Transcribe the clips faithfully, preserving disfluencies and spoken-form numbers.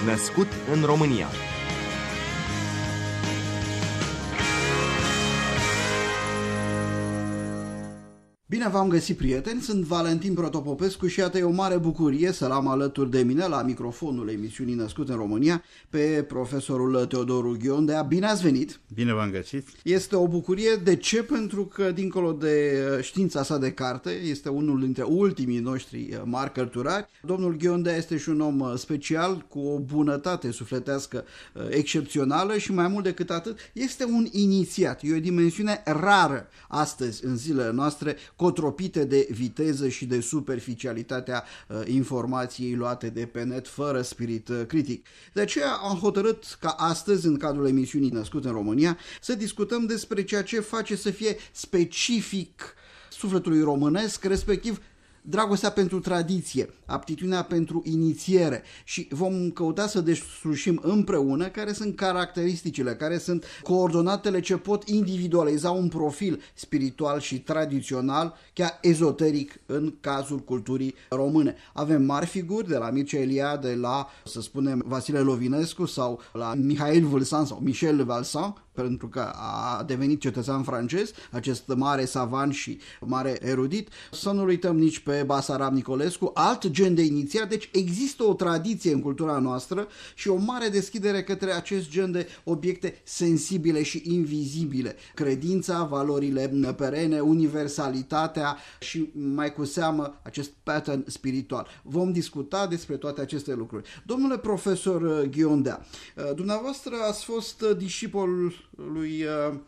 Născut în România. Bine v-am găsit, prieteni, sunt Valentin Protopopescu și iată, e o mare bucurie să l-am alături de mine la microfonul emisiunii Născut în România pe profesorul Teodoru Ghiondea. Bine ați venit! Bine v-am găsit! Este o bucurie. De ce? Pentru că, dincolo de știința sa de carte, este unul dintre ultimii noștri mari cărturari. Domnul Ghiondea este și un om special, cu o bunătate sufletească excepțională și, mai mult decât atât, este un inițiat. E o dimensiune rară astăzi, în zilele noastre, cotropite de viteză și de superficialitatea uh, informației luate de pe net, fără spirit uh, critic. De aceea am hotărât ca astăzi, în cadrul emisiunii Născut în România, să discutăm despre ceea ce face să fie specific sufletului românesc, respectiv dragostea pentru tradiție, aptitudinea pentru inițiere, și vom căuta să deslușim împreună care sunt caracteristicile, care sunt coordonatele ce pot individualiza un profil spiritual și tradițional, chiar ezoteric, în cazul culturii române. Avem mari figuri, de la Mircea Eliade la, să spunem, Vasile Lovinescu sau la Mihail Vâlsan sau Michel Valsan, pentru că a devenit cetățean francez, acest mare savant și mare erudit. Să nu uităm nici pe Basarab Nicolescu, alt gen de inițiat. Deci există o tradiție în cultura noastră și o mare deschidere către acest gen de obiecte sensibile și invizibile. Credința, valorile perene, universalitatea și, mai cu seamă, acest pattern spiritual. Vom discuta despre toate aceste lucruri. Domnule profesor Ghiondea, dumneavoastră ați fost discipol lui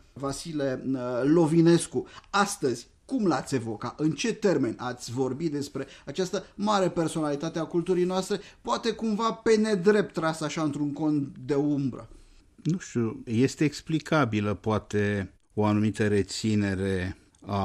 Vasile Lovinescu. Astăzi, cum l-ați evoca? În ce termeni ați vorbit despre această mare personalitate a culturii noastre, poate cumva pe nedrept tras așa într-un cont de umbră? Nu știu, este explicabilă poate o anumită reținere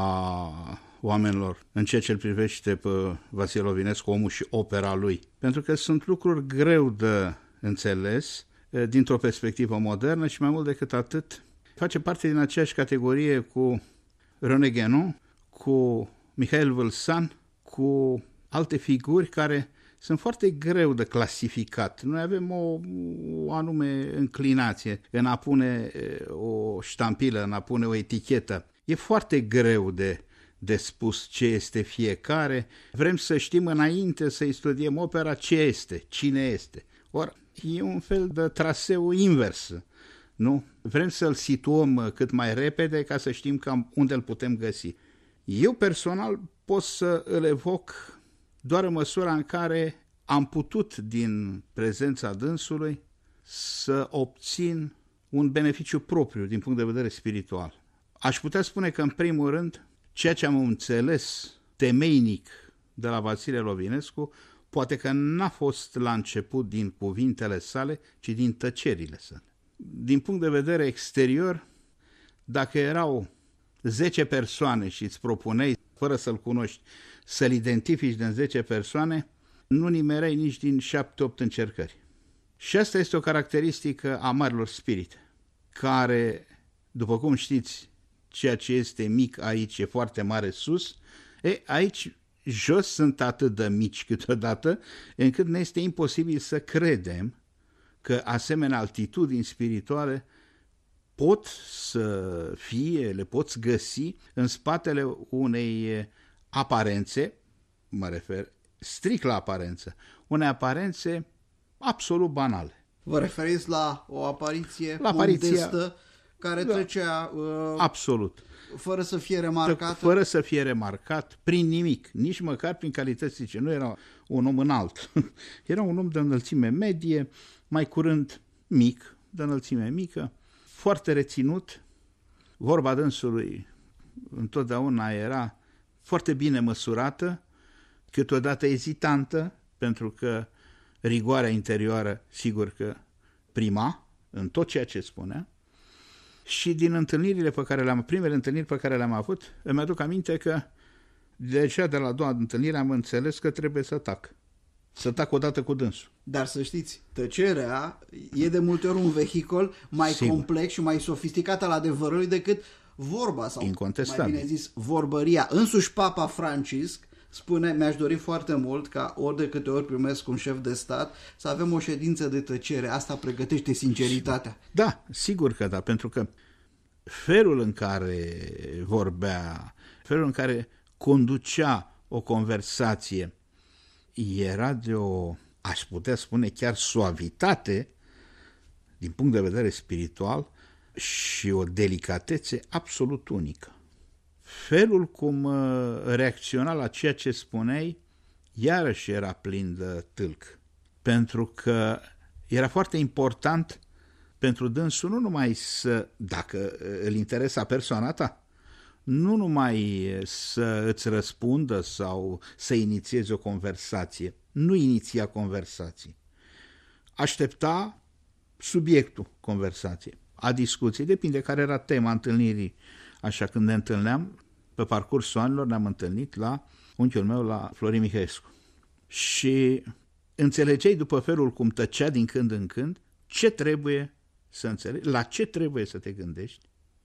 a oamenilor în ceea ce îl privește pe Vasile Lovinescu, omul și opera lui. Pentru că sunt lucruri greu de înțeles dintr-o perspectivă modernă și, mai mult decât atât, face parte din aceeași categorie cu René Guénon, cu Mihail Vâlsan, cu alte figuri care sunt foarte greu de clasificat. Noi avem o, o anume înclinație în a pune o ștampilă, în a pune o etichetă. E foarte greu de, de spus ce este fiecare. Vrem să știm înainte să-i studiem opera ce este, cine este. Ori e un fel de traseu invers, nu? Vrem să-l situăm cât mai repede ca să știm cam unde îl putem găsi. Eu personal pot să îl evoc doar în măsura în care am putut din prezența dânsului să obțin un beneficiu propriu din punct de vedere spiritual. Aș putea spune că, în primul rând, ceea ce am înțeles temeinic de la Vasile Lovinescu poate că n-a fost la început din cuvintele sale, ci din tăcerile sale. Din punct de vedere exterior, dacă erau zece persoane și îți propuneai, fără să-l cunoști, să-l identifici din zece persoane, nu nimereai nici din șapte-opt încercări. Și asta este o caracteristică a marilor spirite, care, după cum știți, ceea ce este mic aici e foarte mare sus, e, aici jos sunt atât de mici câteodată, încât ne este imposibil să credem că asemenea altitudini spirituale pot să fie, le poți găsi în spatele unei aparențe, mă refer strict la aparență, unei aparențe absolut banale. Vă referiți la o apariție la apariția, modestă care da, trecea uh, absolut, fără să fie remarcată? Fără să fie remarcat prin nimic, nici măcar prin calități zice. Nu era un om înalt, era un om de înălțime medie, mai curând mic, de înălțime mică, foarte reținut. Vorba dânsului întotdeauna era foarte bine măsurată, câteodată ezitantă, pentru că rigoarea interioară, sigur că prima în tot ceea ce spunea. Și din întâlnirile pe care le-am, primele întâlniri pe care le-am avut, îmi aduc aminte că deja de la a doua întâlnire am înțeles că trebuie să tac. Să tac odată cu dânsul. Dar să știți, tăcerea e de multe ori un vehicol mai Sigur. complex și mai sofisticat al adevărului decât vorba, sau mai bine zis vorbăria. Însuși Papa Francisc spune, mi-aș dori foarte mult ca ori de câte ori primesc un șef de stat să avem o ședință de tăcere. Asta pregătește sinceritatea. Da, sigur că da, pentru că felul în care vorbea, felul în care conducea o conversație era de o, aș putea spune, chiar suavitate din punct de vedere spiritual și o delicatețe absolut unică. Felul cum reacționa la ceea ce spuneai, iarăși era plin de tâlc, pentru că era foarte important pentru dânsul nu numai să, dacă îl interesa persoana ta, nu numai să îți răspundă sau să inițieze o conversație, nu iniția conversații. Aștepta subiectul conversației, a discuției, depinde care era tema întâlnirii. Așa, când ne întâlneam, pe parcursul anilor ne-am întâlnit la unchiul meu, la Florin Mihaescu. Și înțelegeai după felul cum tăcea din când în când ce trebuie să înțelegi, la ce trebuie să te gândești,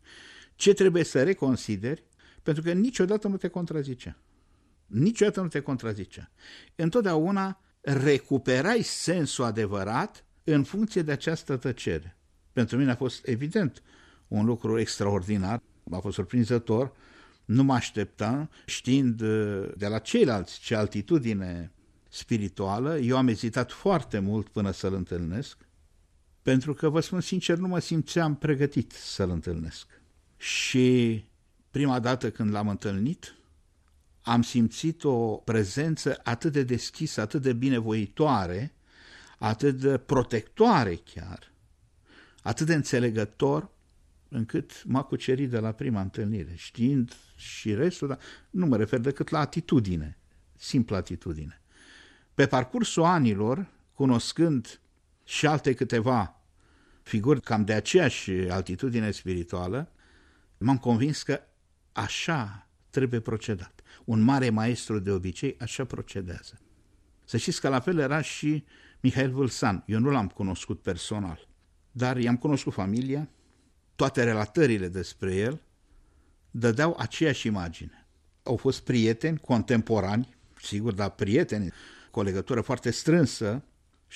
ce trebuie să reconsideri, pentru că niciodată nu te contrazicea. Niciodată nu te contrazicea. Întotdeauna recuperai sensul adevărat în funcție de această tăcere. Pentru mine a fost evident un lucru extraordinar, a fost surprinzător, nu mă așteptam, știind de la ceilalți ce altitudine spirituală, eu am ezitat foarte mult până să-l întâlnesc, pentru că, vă spun sincer, nu mă simțeam pregătit să-l întâlnesc. Și prima dată când l-am întâlnit, am simțit o prezență atât de deschisă, atât de binevoitoare, atât de protectoare chiar, atât de înțelegător, încât m-a cucerit de la prima întâlnire, știind și restul, dar nu mă refer decât la atitudine, simplă atitudine. Pe parcursul anilor, cunoscând și alte câteva figuri cam de aceeași altitudine spirituală, m-am convins că așa trebuie procedat. Un mare maestru de obicei așa procedează. Să știți că la fel era și Mihail Vâlsan. Eu nu l-am cunoscut personal, dar i-am cunoscut familia, toate relatările despre el dădeau aceeași imagine. Au fost prieteni, contemporani, sigur, dar prieteni, cu o legătură foarte strânsă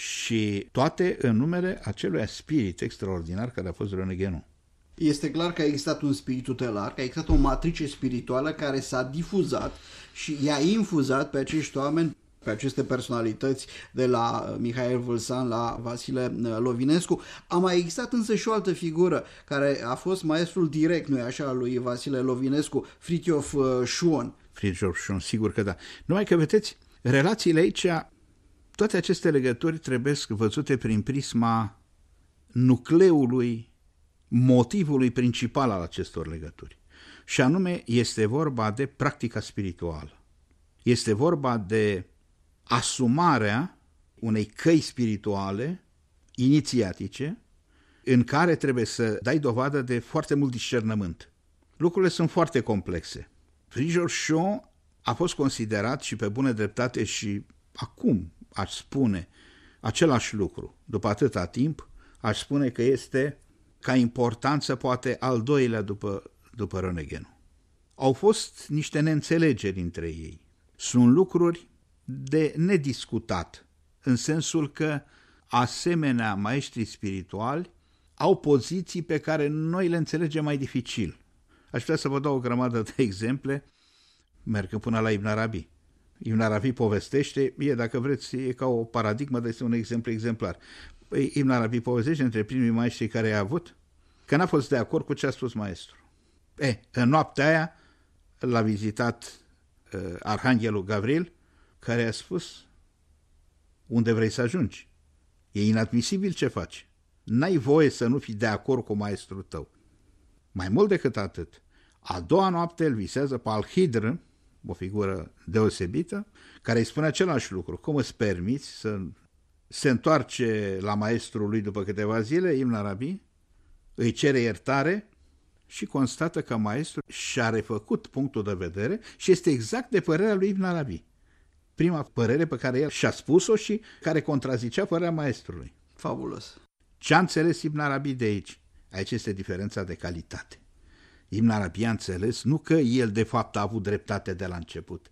și toate în numele acelui spirit extraordinar care a fost René Este clar că a existat un spirit tutelar, că a existat o matrice spirituală care s-a difuzat și i-a infuzat pe acești oameni, pe aceste personalități, de la Mihail Vâlsan la Vasile Lovinescu. A mai existat însă și o altă figură care a fost maestrul direct, nu-i așa, lui Vasile Lovinescu, Fritjof Schuon. Fritjof Schuon, sigur că da. Numai că, vedeți, relațiile aici, toate aceste legături trebuie văzute prin prisma nucleului, motivului principal al acestor legături. Și anume este vorba de practica spirituală. Este vorba de asumarea unei căi spirituale inițiatice în care trebuie să dai dovadă de foarte mult discernământ. Lucrurile sunt foarte complexe. Fritjof Schuon a fost considerat și pe bună dreptate și acum aș spune același lucru. După atâta timp aș spune că este ca importanță poate al doilea după, după René. Au fost niște neînțelegeri între ei. Sunt lucruri de nediscutat, în sensul că asemenea maestri spirituali au poziții pe care noi le înțelegem mai dificil. Aș vrea să vă dau o grămadă de exemple, mergând până la Ibn Arabi. Ibn Arabi povestește, e, dacă vreți, e ca o paradigmă, dar este un exemplu exemplar. Ibn Arabi povestește între primii maestri care i-a avut, că n-a fost de acord cu ce a spus maestru. E, în noaptea aia l-a vizitat uh, Arhanghelul Gavril, care a spus: unde vrei să ajungi? E inadmisibil ce faci. N-ai voie să nu fii de acord cu maestrul tău. Mai mult decât atât, a doua noapte îl visează pe Al-Hidr, o figură deosebită, care îi spune același lucru. Cum îți permiți să se întoarce la maestrul lui după câteva zile? Ibn Arabi îi cere iertare și constată că maestrul și-a refăcut punctul de vedere și este exact de părerea lui Ibn Arabi. Prima părere pe care el și-a spus-o și care contrazicea părerea maestrului. Fabulos. Ce a înțeles Ibn Arabi de aici? Aici este diferența de calitate. Ibn Arabi a înțeles nu că el de fapt a avut dreptate de la început,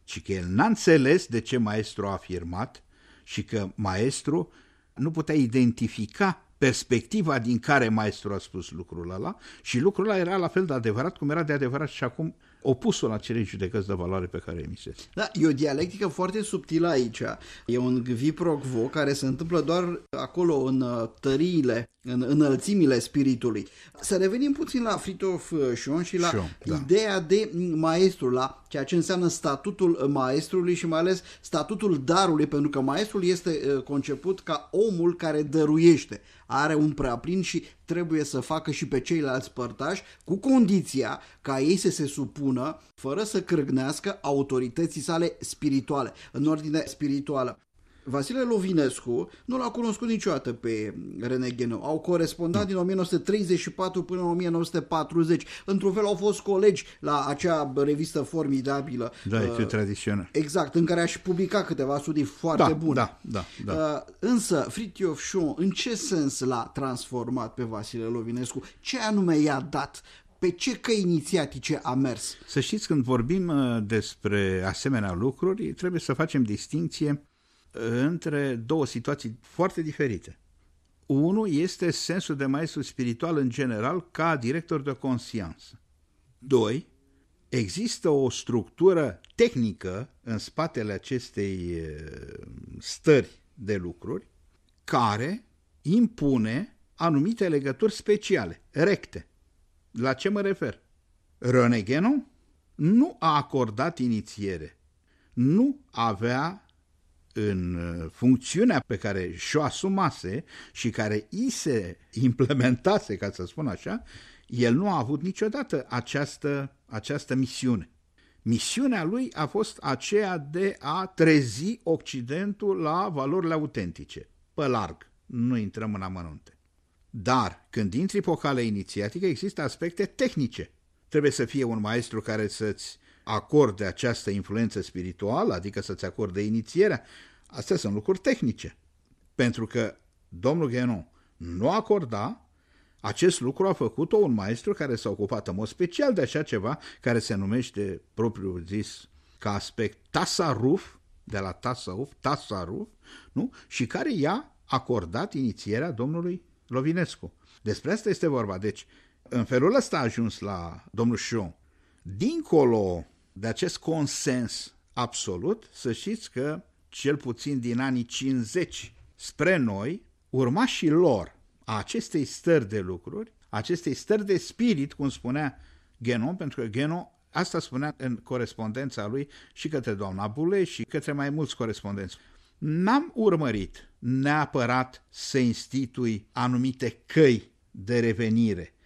ci că el n-a înțeles de ce maestru a afirmat și că maestru nu putea identifica perspectiva din care maestru a spus lucrul ăla și lucrul ăla era la fel de adevărat cum era de adevărat și acum opusul acelei judecăți de valoare pe care emisese. Da, e o dialectică foarte subtilă aici. E un gvi-pro-quo care se întâmplă doar acolo în tăriile, în înălțimile spiritului. Să revenim puțin la Fritjof Schuon și la Schuon, da. ideea de maestru, la ceea ce înseamnă statutul maestrului și mai ales statutul darului, pentru că maestrul este conceput ca omul care dăruiește. Are un preaplin și trebuie să facă și pe ceilalți părtași, cu condiția ca ei să se supună, fără să crâgnească, autorității sale spirituale, în ordine spirituală. Vasile Lovinescu nu l-a cunoscut niciodată pe René Guénon. Au corespondat no. din o mie nouă sute treizeci și patru până în o mie nouă sute patruzeci. Într-un fel au fost colegi la acea revistă formidabilă. Da, uh, e tradițional. Exact, în care a și publicat câteva studii foarte da, bune. Da, da, da. Uh, însă, Fritjof Schuon, în ce sens l-a transformat pe Vasile Lovinescu? Ce anume i-a dat? Pe ce căi inițiatice a mers? Să știți, când vorbim despre asemenea lucruri, trebuie să facem distinție între două situații foarte diferite. Unul este sensul de maestru spiritual în general ca director de consciență. Doi, există o structură tehnică în spatele acestei stări de lucruri care impune anumite legături speciale, recte. La ce mă refer? René Guénon nu a acordat inițiere, nu avea în funcțiunea pe care și-o asumase și care i se implementase, ca să spun așa, el nu a avut niciodată această, această misiune. Misiunea lui a fost aceea de a trezi Occidentul la valorile autentice, pe larg, nu intrăm în amănunte. Dar când intri pe o cale inițiatică, există aspecte tehnice. Trebuie să fie un maestru care să-ți acorde această influență spirituală, adică să-ți acorde inițierea. Astea sunt lucruri tehnice. Pentru că domnul Guénon nu acorda, acest lucru a făcut-o un maestru care s-a ocupat în mod special de așa ceva care se numește, propriu zis, ca aspect tasarruf, de la tasawuf, tasarruf, nu? Și care i-a acordat inițierea domnului Lovinescu. Despre asta este vorba. Deci, în felul ăsta a ajuns la domnul Schuon. Dincolo de acest consens absolut, să știți că, cel puțin din anii cincizeci spre noi, urmașii lor a acestei stări de lucruri, acestei stări de spirit, cum spunea Guénon, pentru că Guénon asta spunea în corespondența lui și către doamna Boulez și către mai mulți corespondenți. N-am urmărit neapărat să institui anumite căi de revenire,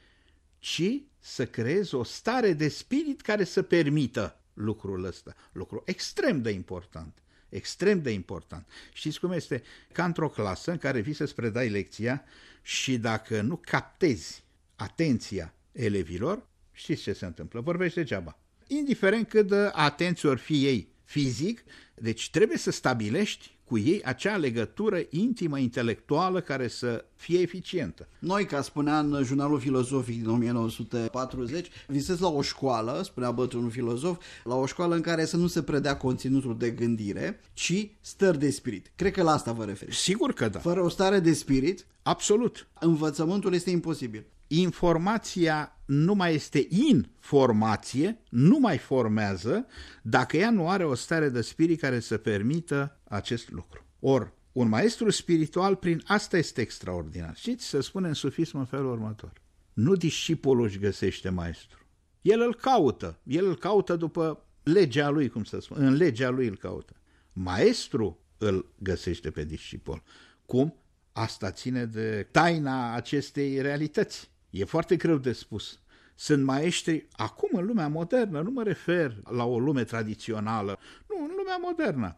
ci să creez o stare de spirit care să permită lucrul ăsta. Lucru extrem de important. Extrem de important. Știți cum este? Ca într-o clasă în care vii să-ți predai lecția și dacă nu captezi atenția elevilor, știți ce se întâmplă? Vorbești degeaba. Indiferent cât de atenți ori fi ei fizic, deci trebuie să stabilești cu ei acea legătură intimă, intelectuală, care să fie eficientă. Noi, ca spunea în jurnalul filozofic din o mie nouă sute patruzeci, visez la o școală, spunea bătrânul filozof, la o școală în care să nu se predea conținutul de gândire, ci stări de spirit. Cred că la asta vă referiți. Sigur că da. Fără o stare de spirit, absolut, învățământul este imposibil. Informația nu mai este informație, nu mai formează, dacă ea nu are o stare de spirit care să permită acest lucru. Or, un maestru spiritual prin asta este extraordinar. Știți, se spune în sufism în felul următor. Nu discipolul își găsește maestru. El îl caută. El îl caută după legea lui, cum să spun. În legea lui îl caută. Maestru îl găsește pe discipol. Cum? Asta ține de taina acestei realități. E foarte greu de spus. Sunt maestri, acum în lumea modernă, nu mă refer la o lume tradițională, nu, în lumea modernă.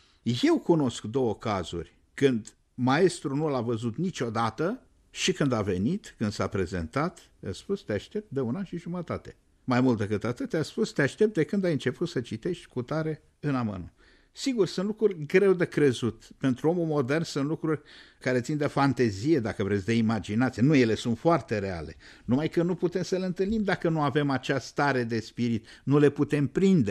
Eu cunosc două cazuri când maestru nu l-a văzut niciodată și când a venit, când s-a prezentat, a spus, te aștept de un an și jumătate. Mai mult decât atât, te-a spus, te aștept de când ai început să citești cu tare în amănunte. Sigur, sunt lucruri greu de crezut. Pentru omul modern sunt lucruri care țin de fantezie, dacă vreți, de imaginație. Nu, ele sunt foarte reale. Numai că nu putem să le întâlnim dacă nu avem acea stare de spirit. Nu le putem prinde.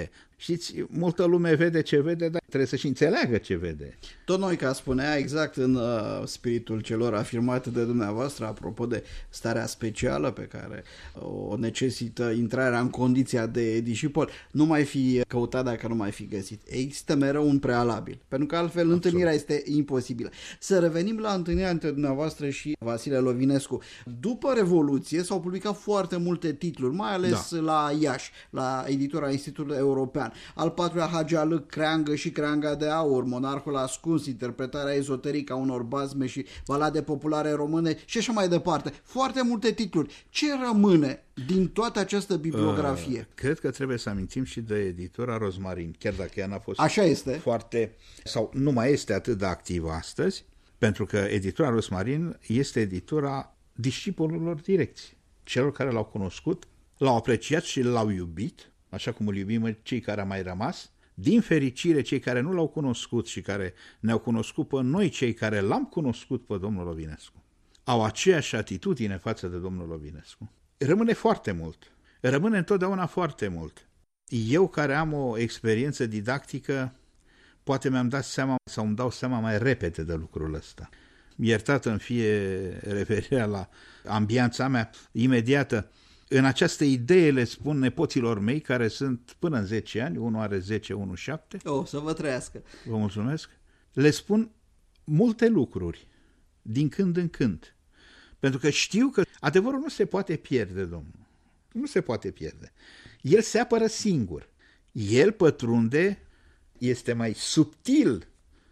Știți, multă lume vede ce vede, dar trebuie să și înțeleagă ce vede. Tot Noica spunea exact în uh, spiritul celor afirmate de dumneavoastră, apropo de starea specială pe care uh, o necesită intrarea în condiția de discipol, nu mai fi căutat dacă nu mai fi găsit. Există mereu un prealabil, pentru că altfel Absolut. întâlnirea este imposibilă. Să revenim la întâlnirea între dumneavoastră și Vasile Lovinescu. După Revoluție s-au publicat foarte multe titluri, mai ales da. la Iași, la editura Institutului European. Al patrulea Hagi Alâc, Creangă și Creanga de Aur, Monarhul Ascuns, interpretarea ezoterică a unor bazme și balade populare române și așa mai departe. Foarte multe titluri. Ce rămâne din toată această bibliografie? Uh, cred că trebuie să amintim și de editura Rozmarin, chiar dacă ea n-a fost așa este. foarte, sau nu mai este atât de activă astăzi, pentru că editura Rozmarin este editura discipolilor direcți, celor care l-au cunoscut, l-au apreciat și l-au iubit, așa cum îl iubim cei care au mai rămas. Din fericire, cei care nu l-au cunoscut și care ne-au cunoscut pe noi, cei care l-am cunoscut pe domnul Lovinescu, au aceeași atitudine față de domnul Lovinescu. Rămâne foarte mult. Rămâne întotdeauna foarte mult. Eu, care am o experiență didactică, poate mi-am dat seama sau îmi dau seama mai repede de lucrul ăsta. Iertat îmi fie referirea la ambianța mea imediată. În această idee le spun nepoților mei, care sunt până în zece ani, unul are zece, unul șapte. O, să vă trăiască. Vă mulțumesc. Le spun multe lucruri, din când în când. Pentru că știu că adevărul nu se poate pierde, domnul. Nu se poate pierde. El se apără singur. El pătrunde, este mai subtil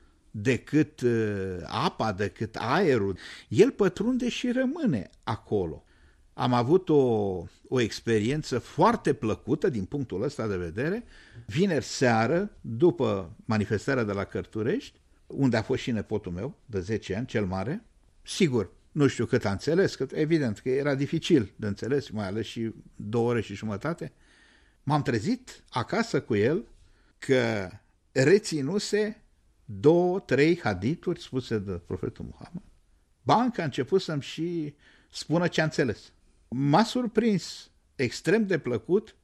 decât uh, apa, decât aerul. El pătrunde și rămâne acolo. Am avut o, o experiență foarte plăcută din punctul ăsta de vedere, vineri seară, după manifestarea de la Cărturești, unde a fost și nepotul meu, de zece ani, cel mare. Sigur, nu știu cât a înțeles, că evident că era dificil de înțeles, mai ales și două ore și jumătate. M-am trezit acasă cu el că reținuse două, trei hadituri spuse de profetul Muhammad. Banca a început să-mi și spună ce a înțeles. M-a surprins extrem de plăcut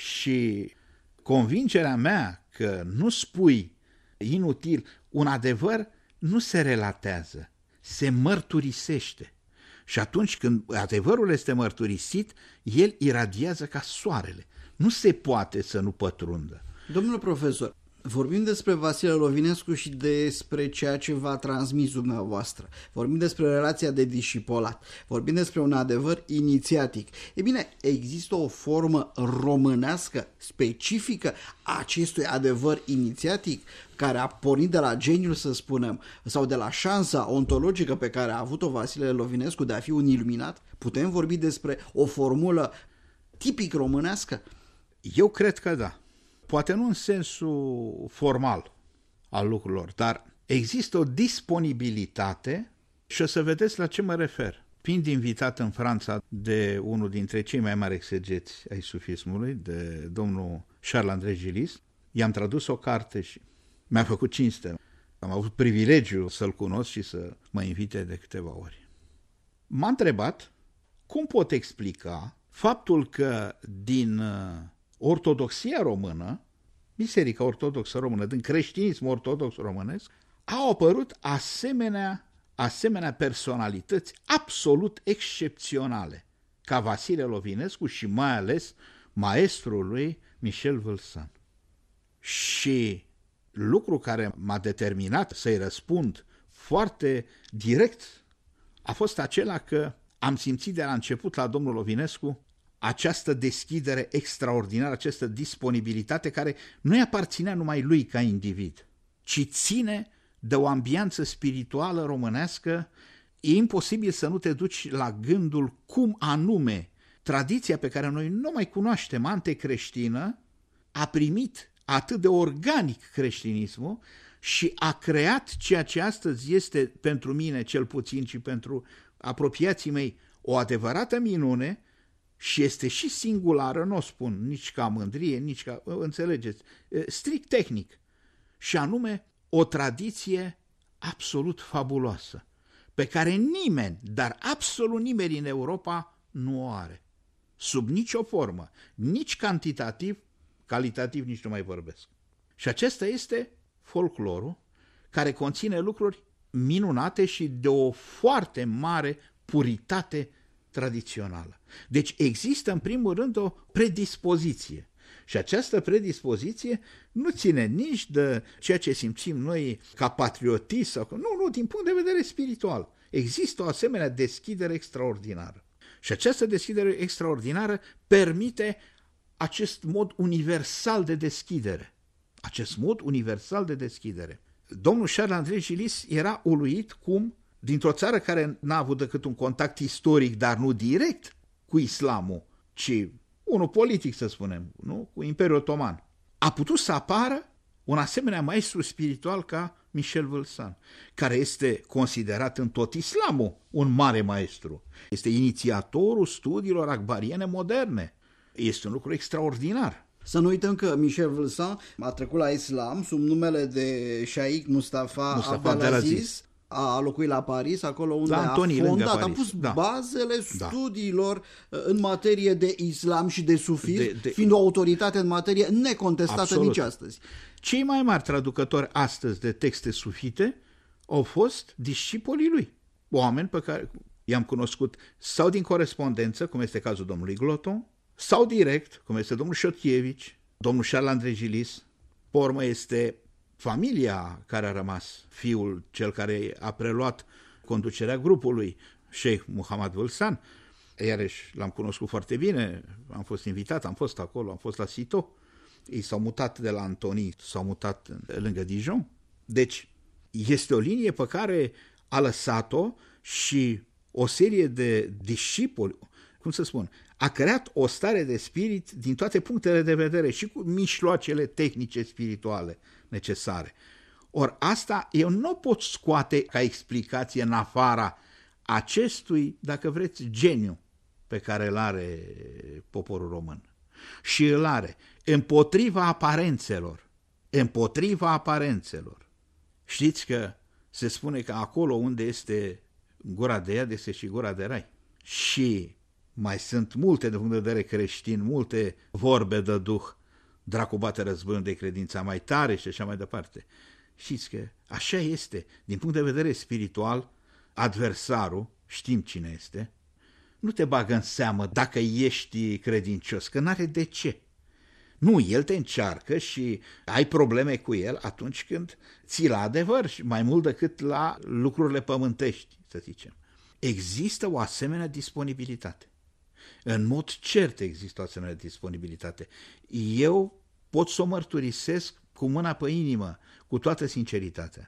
și convingerea mea că nu spui inutil, un adevăr nu se relatează, se mărturisește. Și atunci când adevărul este mărturisit, el iradiază ca soarele. Nu se poate să nu pătrundă. Domnule profesor, vorbim despre Vasile Lovinescu și despre ceea ce v-a transmis dumneavoastră. Vorbim despre relația de discipolat. Vorbim despre un adevăr inițiatic. E bine, există o formă românească specifică a acestui adevăr inițiatic care a pornit de la geniul, să spunem, sau de la șansa ontologică pe care a avut-o Vasile Lovinescu de a fi un iluminat? Putem vorbi despre o formulă tipic românească? Eu cred că da. Poate nu în sensul formal al lucrurilor, dar există o disponibilitate și o să vedeți la ce mă refer. Fiind invitat în Franța de unul dintre cei mai mari exegeți ai sufismului, de domnul Charles-André Gillis, i-am tradus o carte și mi-a făcut cinste. Am avut privilegiul să-l cunosc și să mă invite de câteva ori. M-a întrebat cum pot explica faptul că din ortodoxia română, Biserica Ortodoxă Română, din creștinism ortodox românesc, au apărut asemenea, asemenea personalități absolut excepționale, ca Vasile Lovinescu și mai ales maestrul lui Michel Vâlsan. Și lucru care m-a determinat să-i răspund foarte direct a fost acela că am simțit de la început la domnul Lovinescu această deschidere extraordinară, această disponibilitate care nu-i aparținea numai lui ca individ, ci ține de o ambianță spirituală românească. E imposibil să nu te duci la gândul cum anume tradiția pe care noi nu mai cunoaștem, antecreștină, a primit atât de organic creștinismul și a creat ceea ce astăzi este pentru mine cel puțin și pentru apropiații mei o adevărată minune. Și este și singulară, nu o spun nici ca mândrie, nici ca, înțelegeți, strict tehnic, și anume o tradiție absolut fabuloasă, pe care nimeni, dar absolut nimeni în Europa nu o are, sub nicio formă, nici cantitativ, calitativ nici nu mai vorbesc. Și acesta este folclorul care conține lucruri minunate și de o foarte mare puritate tradițională. Deci există în primul rând o predispoziție. Și această predispoziție nu ține nici de ceea ce simțim noi ca patriotism, sau... nu, nu, din punct de vedere spiritual. Există o asemenea deschidere extraordinară. Și această deschidere extraordinară permite acest mod universal de deschidere. Acest mod universal de deschidere. Domnul Charles-André Gillis era uluit cum, dintr-o țară care n-a avut decât un contact istoric, dar nu direct cu islamul, ci unul politic, să spunem, nu? Cu Imperiul Otoman, a putut să apară un asemenea maestru spiritual ca Michel Vulsan, care este considerat în tot islamul un mare maestru. Este inițiatorul studiilor akbariene moderne. Este un lucru extraordinar. Să nu uităm că Michel Vulsan a trecut la islam sub numele de Sheikh Mustafa, Mustafa Abdelaziz, a locuit la Paris, acolo unde a fondat, a pus da. bazele studiilor da. în materie de islam și de sufism, de, de... fiind o autoritate în materie necontestată Absolut. nici astăzi. Cei mai mari traducători astăzi de texte sufite au fost discipolii lui, oameni pe care i-am cunoscut sau din corespondență, cum este cazul domnului Gloton, sau direct, cum este domnul Șotievici, domnul Charles-André Gillis. Pe urmă este familia care a rămas, fiul cel care a preluat conducerea grupului, Sheikh Muhammad Vulsan. Iarăși l-am cunoscut foarte bine, am fost invitat, am fost acolo, am fost la Citeaux. Ei s-au mutat de la Antony, s-au mutat lângă Dijon. Deci este o linie pe care a lăsat-o și o serie de discipoli, cum să spun, a creat o stare de spirit din toate punctele de vedere și cu mijloacele tehnice spirituale necesare. Ori asta eu nu pot scoate ca explicație în afara acestui, dacă vreți, geniu pe care îl are poporul român. Și îl are împotriva aparențelor, împotriva aparențelor. Știți că se spune că acolo unde este gura de iad este și gura de rai. Și mai sunt multe, de punct de vedere creștin, multe vorbe de duh, dracu bate războiul de credința mai tare și așa mai departe. Știți că așa este, din punct de vedere spiritual, adversarul, știm cine este, nu te bagă în seamă dacă ești credincios, că n-are de ce. Nu, el te încearcă și ai probleme cu el atunci când ții la adevăr și mai mult decât la lucrurile pământești, să zicem. Există o asemenea disponibilitate. În mod cert există o asemenea disponibilitate. Eu pot să o mărturisesc cu mâna pe inimă, cu toată sinceritatea.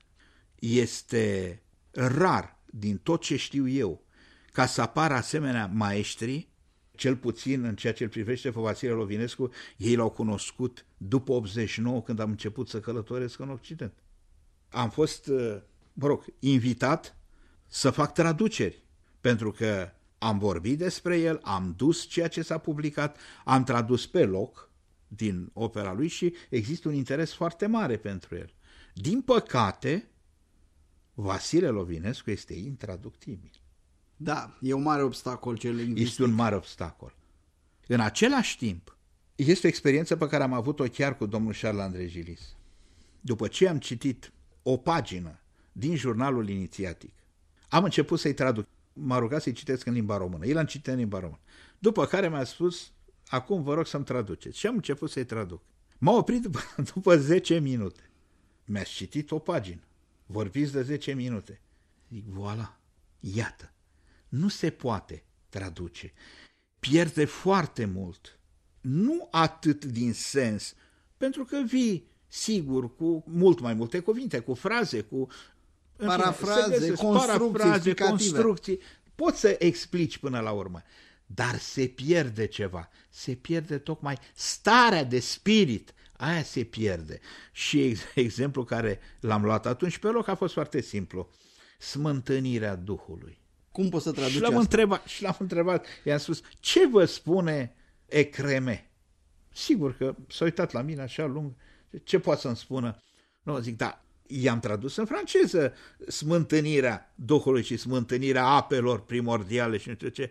Este rar din tot ce știu eu ca să apară asemenea maestri, cel puțin în ceea ce îl privește pe Vasile Lovinescu, ei l-au cunoscut după optzeci și nouă, când am început să călătoresc în Occident. Am fost, mă rog, invitat să fac traduceri, pentru că am vorbit despre el, am dus ceea ce s-a publicat, am tradus pe loc din opera lui și există un interes foarte mare pentru el. Din păcate, Vasile Lovinescu este intraductibil. Da, e un mare obstacol cel lingvistic. Este un mare obstacol. În același timp, este o experiență pe care am avut-o chiar cu domnul Charles-André Gillis. După ce am citit o pagină din jurnalul inițiatic, am început să-i traduc. M-a rugat să-i citesc în limba română. El a citit în limba română. După care mi-a spus, acum vă rog să-mi traduceți. Și am început să-i traduc. M-a oprit după, după zece minute. Mi-ați citit o pagină. Vorbiți de zece minute. Zic, voilà, iată. Nu se poate traduce. Pierde foarte mult. Nu atât din sens, pentru că vii, sigur, cu mult mai multe cuvinte, cu fraze, cu parafraze, fine, construcții, parafraze, construcții. Poți să explici până la urmă. Dar se pierde ceva. Se pierde tocmai starea de spirit. Aia se pierde. Și exemplul care l-am luat atunci pe loc a fost foarte simplu. Smântânirea Duhului. Cum poți să traduci și l-am asta? Întrebat, și l-am întrebat, i-am spus, ce vă spune Ecreme? Sigur că s-a uitat la mine așa lung, ce poate să-mi spună? Nu, zic, da, i-am tradus în franceză smântânirea Duhului și smântânirea apelor primordiale și nu știu ce.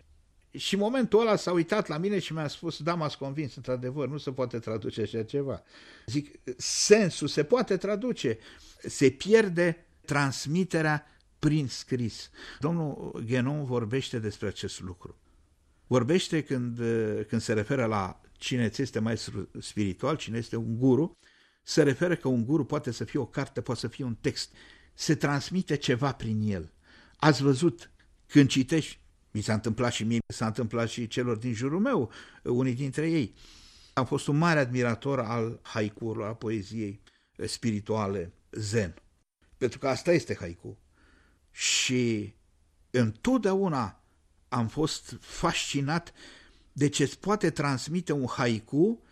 Și în momentul ăla s-a uitat la mine și mi-a spus, da, m-ați convins, într-adevăr, nu se poate traduce așa ceva. Zic, sensul se poate traduce, se pierde transmiterea prin scris. Domnul Guénon vorbește despre acest lucru. Vorbește când, când se referă la cine ți este maestru spiritual, cine este un guru, se referă că un guru poate să fie o carte, poate să fie un text. Se transmite ceva prin el. Ați văzut, când citești, mi s-a întâmplat și mie, s-a întâmplat și celor din jurul meu, unii dintre ei. Am fost un mare admirator al haiku-ului, a poeziei spirituale zen. Pentru că asta este haiku. Și întotdeauna am fost fascinat de ce îți poate transmite un haiku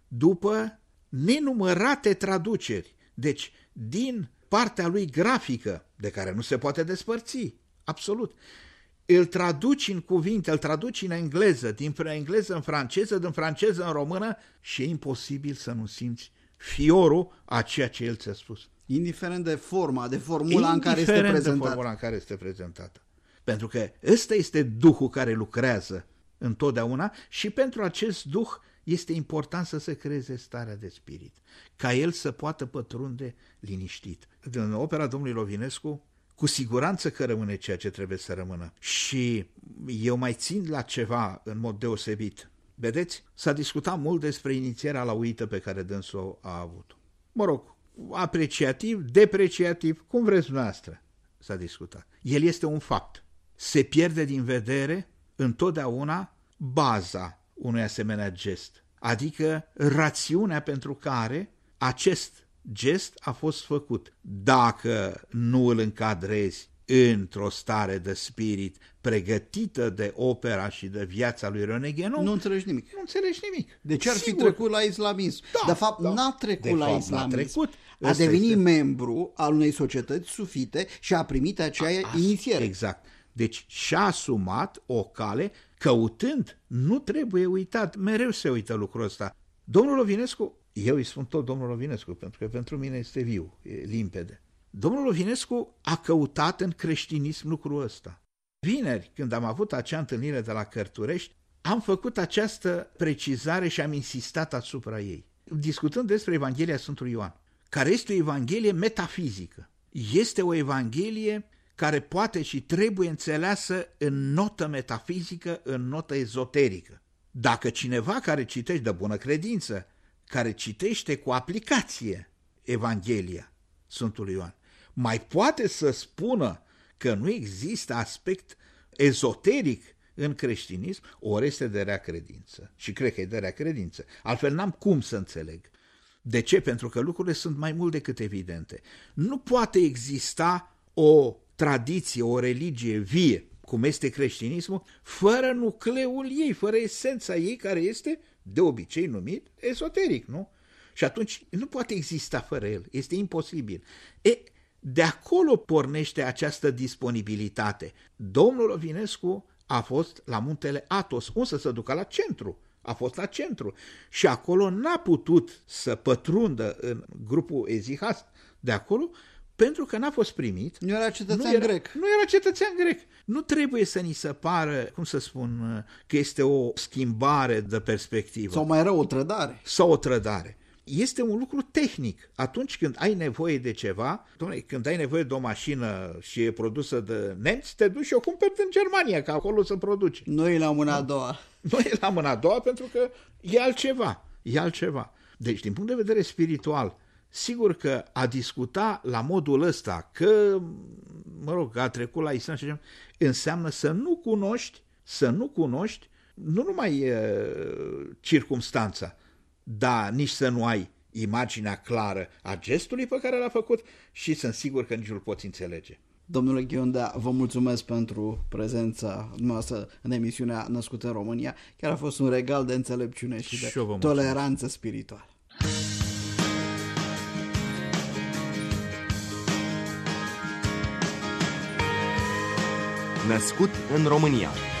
după nenumărate traduceri. Deci, din partea lui grafică, de care nu se poate despărți, absolut, îl traduci în cuvinte, îl traduci în engleză, din engleză în franceză, din franceză în română și e imposibil să nu simți fiorul a ceea ce el ți-a spus. Indiferent de forma, de formula în care este prezentată. Indiferent de formula în care este prezentată. Pentru că ăsta este Duhul care lucrează întotdeauna și pentru acest Duh este important să se creeze starea de spirit, ca el să poată pătrunde liniștit. În opera domnului Lovinescu, cu siguranță că rămâne ceea ce trebuie să rămână. Și eu mai țin la ceva în mod deosebit. Vedeți, s-a discutat mult despre inițierea la uită pe care dânsul a avut. Mă rog, apreciativ, depreciativ, cum vreți dumneavoastră, s-a discutat. El este un fapt. Se pierde din vedere întotdeauna baza unui asemenea gest, adică rațiunea pentru care acest gest a fost făcut. Dacă nu îl încadrezi într-o stare de spirit pregătită de opera și de viața lui René Guénon, nu înțelegi nimic. Nu înțelegi nimic. Deci ar Sigur. fi trecut la islamism. Da, de fapt, da. n-a trecut de la fapt, islamism. trecut. A Asta devenit este... membru al unei societăți sufite și a primit aceea a, inițiere. Exact. Deci și-a asumat o cale căutând. Nu trebuie uitat. Mereu se uită lucrul ăsta. Domnul Lovinescu, eu îi spun tot domnul Lovinescu, pentru că pentru mine este viu, e limpede. Domnul Lovinescu a căutat în creștinism lucrul ăsta. Vineri, când am avut acea întâlnire de la Cărturești, am făcut această precizare și am insistat asupra ei. Discutând despre Evanghelia Sfântului Ioan, care este o evanghelie metafizică. Este o evanghelie care poate și trebuie înțeleasă în notă metafizică, în notă ezoterică. Dacă cineva care citește de bună credință, care citește cu aplicație Evanghelia Sfântului Ioan, mai poate să spună că nu există aspect ezoteric în creștinism, ori este de rea credință. Și cred că e de rea credință. Altfel n-am cum să înțeleg. De ce? Pentru că lucrurile sunt mai mult decât evidente. Nu poate exista o tradiție, o religie vie, cum este creștinismul, fără nucleul ei, fără esența ei, care este de obicei numit ezoteric, nu? Și atunci nu poate exista fără el, este imposibil. E, de acolo pornește această disponibilitate. Domnul Lovinescu a fost la muntele Athos, unde să se ducă la centru. A fost la centru și acolo n-a putut să pătrundă în grupul ezihast de acolo, pentru că n-a fost primit. Nu era cetățean nu era, grec. Nu era cetățean grec. Nu trebuie să ni se pară, cum să spun, că este o schimbare de perspectivă. Sau mai rău, o trădare. Sau o trădare. Este un lucru tehnic. Atunci când ai nevoie de ceva, dom'le, când ai nevoie de o mașină și e produsă de nemți, te duci și o cumperi în Germania, că acolo se produce. Noi la mâna a doua. Noi la mâna a doua pentru că e altceva. E altceva. Deci, din punct de vedere spiritual, sigur că a discuta la modul ăsta că, mă rog, a trecut la islam și înseamnă să nu cunoști, să nu cunoști nu numai uh, circumstanța, dar nici să nu ai imaginea clară a gestului pe care l-a făcut și sunt sigur că nici nu-l poți înțelege. Domnule Ghiondea, vă mulțumesc pentru prezența noastră în emisiunea Născută în România. Chiar a fost un regal de înțelepciune și de și toleranță spirituală. Născut în România.